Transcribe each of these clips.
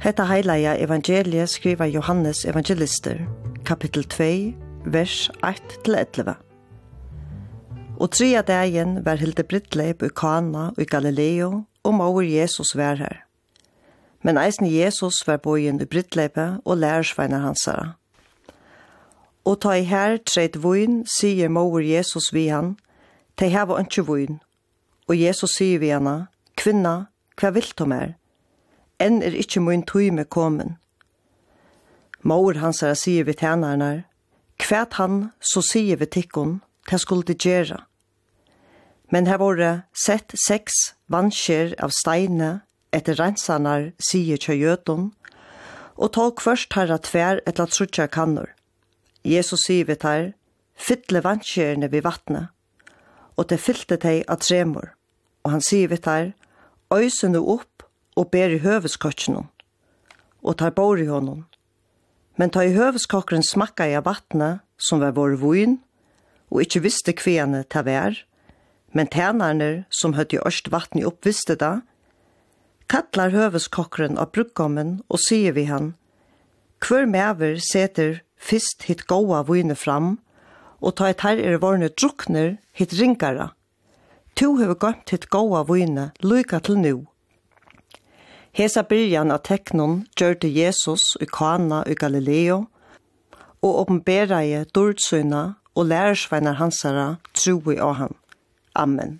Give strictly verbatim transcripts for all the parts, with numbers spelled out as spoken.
Hetta heilaja evangeliet skriver Johannes evangelister, kapittel två, vers ett til elleve. Og tredje dagen var hilde brittleip i Kana og i Galileo, og mor Jesus var her. Men eisen Jesus var bojen i brittleipet og lærersveinar hansara. Og ta i her treit voin, sier mor Jesus vi han, «Tei hava ikke voin.» Og Jesus sier vi henne, «Kvinna, hva vil du mer? Enn er ikke min tøyme komen.» Mor hansara sier vi tjenerne, «Kvæt han, så sier vi tikkun, det skulle de gjøre.» Men her var det sett seks vannskjer av steine etter rensanar, sier kjøjøten, og tog først herra tver etter trutja kannor. Jesus sier vi her, «Fytle vannskjerne vid vattnet», og det fylte deg av tremor. Og han sier vi her, «Øyse nu opp og ber i høveskokkene», og tar bor i honom. Men ta i høveskokkeren smakka i av vattnet, som var vår voin, og ikke visste kviene til vær, men tjenerne som høtte i øst vattnet opp visste det, kattlar høveskokkeren av brukkommen og sier vi han, «Hver mever seter fyrst hitt gåa voine fram, og ta et her er vorne drukner hitt ringara. To hever gømt hitt gåa voine lykka til nu.» Hesa byrjan av teknon gjørte Jesus i Kana i Galileo, og åpenberaie dårdsøyna og lærersveinar hansara troi av han. Amen.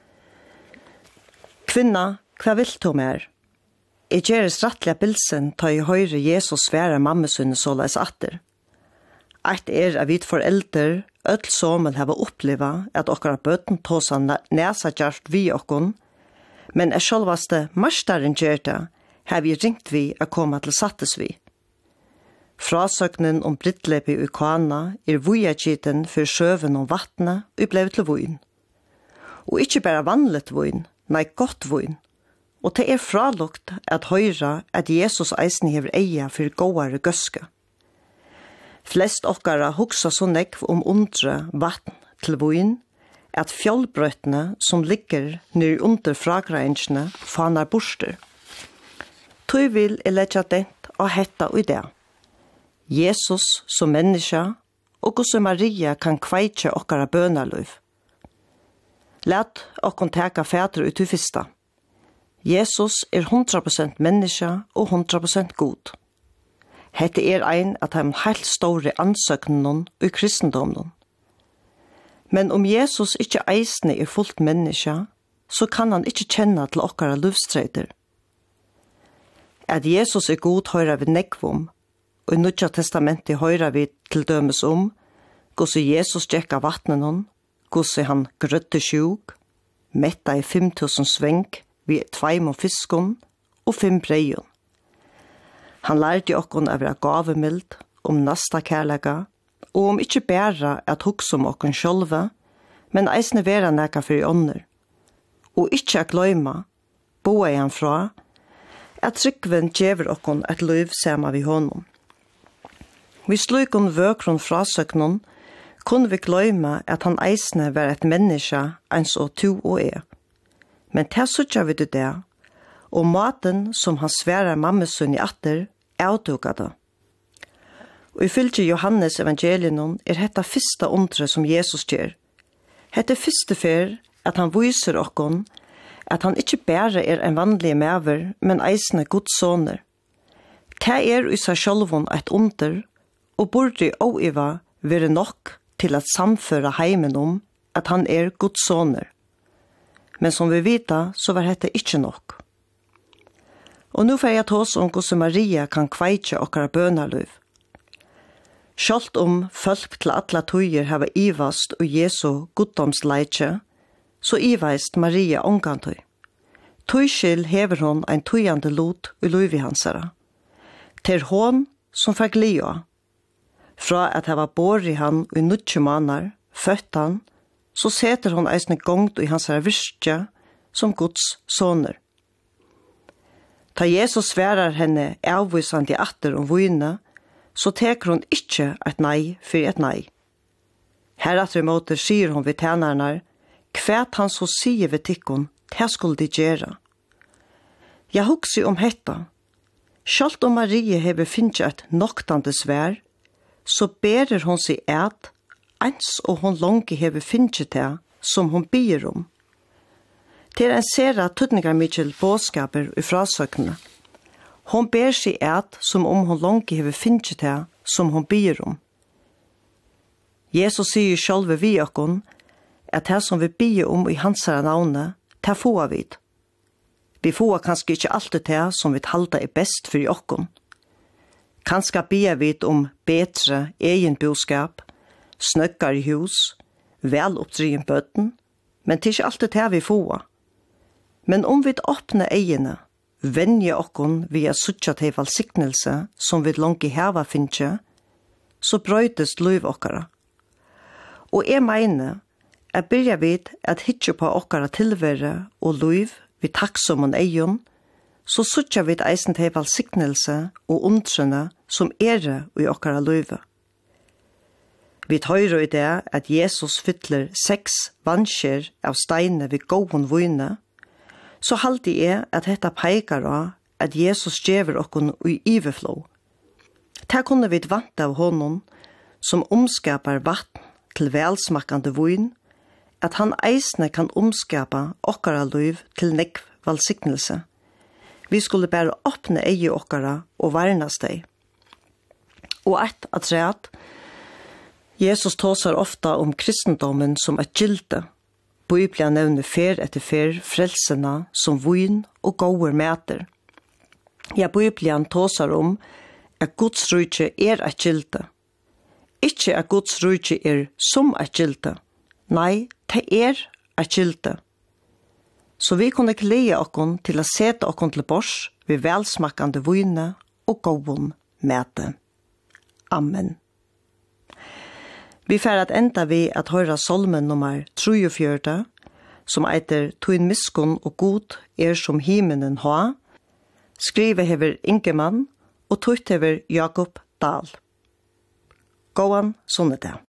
Kvinna, hva vil du mer? Jeg gjeres rattliga bilsen ta i høyre Jesus svære mammesunne såleis atter. Eit er av vidt foreldre, ødel somel hava oppleva at okkara bøten tåsa næsa gjart vi okkon, men er sjálvaste marstaren gjerta har vi ringt vi a koma til sattes vi. Frasøgnen om brittlepi i Kana er vujagjiten for sjøven om vattnet og blev til voin. Og ikkje bare vanligt voin, nei godt voin. Og det er fralukt at høyra at Jesus eisen hever eia for gåare gøske. Flest okkara hugsa så nekv om undre vatten til voin, at fjallbrøttene som ligger nere under fragrensene fanar borster. Tøy vil jeg letja dent og hetta og det. Jesus som menneske og hos Maria kan kveitje okkara bønaløyv. Lat okkon teka fædre ut i fyrsta. Jesus er hundra prosent menneske og hundra prosent god. Hette er ein at han heilt store ansøknen i kristendommen. Men om Jesus ikke eisne er fullt menneske, så kan han ikke kjenne til okkara livstreider. At Jesus er god høyra vi nekvom, og i Nødja testamentet høyra vi til dømes om, hvordan Jesus gikk av vattnen, hvordan han grøtte sjuk, metta i fem tusen svenk, vi tveim og fiskon, og fem breion. Han lærte okkon av være gavemild, om nasta kærlega, og om ikke bæra at hugsa om okkon sjølve, men eisne vera nekka for i ånder. Og ikke a gløyma, boa i han fra, at trykven gjever okkon et løyv sama vi honom. Vi slukon vøkron frasøknon, kunne vi gløyma at han eisne var et menneske eins og to og er. Men til sutja vi det der, og maten som han sværer mammesunn i atter, avtuga det. Og ifølge Johannes evangelien er dette fyrsta undre som Jesus gjør. Hette fyrste fer at han viser okkon at han ikke bare er en vanlig mever, men eisne Guds soner. Det er i seg sjølvun et under, og burde oiva være nok til at samføre heimen om at han er Guds soner. Men som vi vita, så var dette ikke nok. Og nå får jeg ta oss om hvordan Maria kan kveitje okkara bønaløyv. Sjalt om folk til atla tøyer hava ivast og Jesu goddomsleitje, så ivaist Maria ongantøy. Tøyskil hever hon ein tøyande lot i løyvi hansara. Ter hon som fikk lia. Fra at hava bor i han i nutje manar, født han, så seter hon eisne gongt i hansara virkje som Guds soner. Ta Jesus sverar henne avvisande atter om voine, så teker hon ikkje et nei for et nei. Heretter i måte sier hon vid tjenerne, kvæt han så sier ved tikkun, det skulle de gjøre. Jeg husker om hetta. Sjalt om Marie hever finnet et noktande svær, så berer hon seg et, ens og hon lange hever finnet det som hon bier om. Til en sera tøtningarmikkel båskaper i frasøkene. Hon ber seg et som om hon lange hever finnet det som hon bier om. Jesus sier sjálve vi okkon, at det som vi bier om i hansara navne, det får vi. Vi får kanskje ikke alltid det som vi halda er best for okkon. Kanskje bier vi om betre egen boskap, snøkkar i hus, vel oppdrien bøten, men det er ikke alltid det vi får. Men om vi åpner egene, venje okkon via suttja til valsiknelse som vi langt i heva finnkje, så brøytes liv okkara. Og jeg mener, jeg byrja vid at hitje på okkara tilvære og liv vi takksom og eion, så suttja vi eisen til valsiknelse og undrene som er i okkara liv. Vi høyrer i det at Jesus fytler seks vanskjer av steine ved gåen vøyne, så halte jeg at dette peikar av at Jesus gjever okkon i iverflå. Ta kunne vi vante av honom som omskapar vatten til velsmakkande vøyn, at han eisne kan omskapa okkara liv til nekv valsiknelse. Vi skulle bare åpne eie okkara og varnas deg. Og et at treat, Jesus tåsar ofta om kristendommen som et gilde. Bibelen nevner fer etter fer frelsena som vøyn og gåer meter. Ja, Bibelen tåsar om at Guds rujtje er et gilde. Ikke at Guds rujtje er som et gilde. Nei, det er et gilde. Så vi kunne klede okkon til å sete okkon til bors ved velsmakkande vøyne og gåen mete. Amen. Vi får at enda vi at høyra solmen nummer trefjørde, som eiter «Tuin miskun og god er som himmelen ha», skriver hever Ingemann og tøyt hever Jakob Dahl. Gåan sånne det.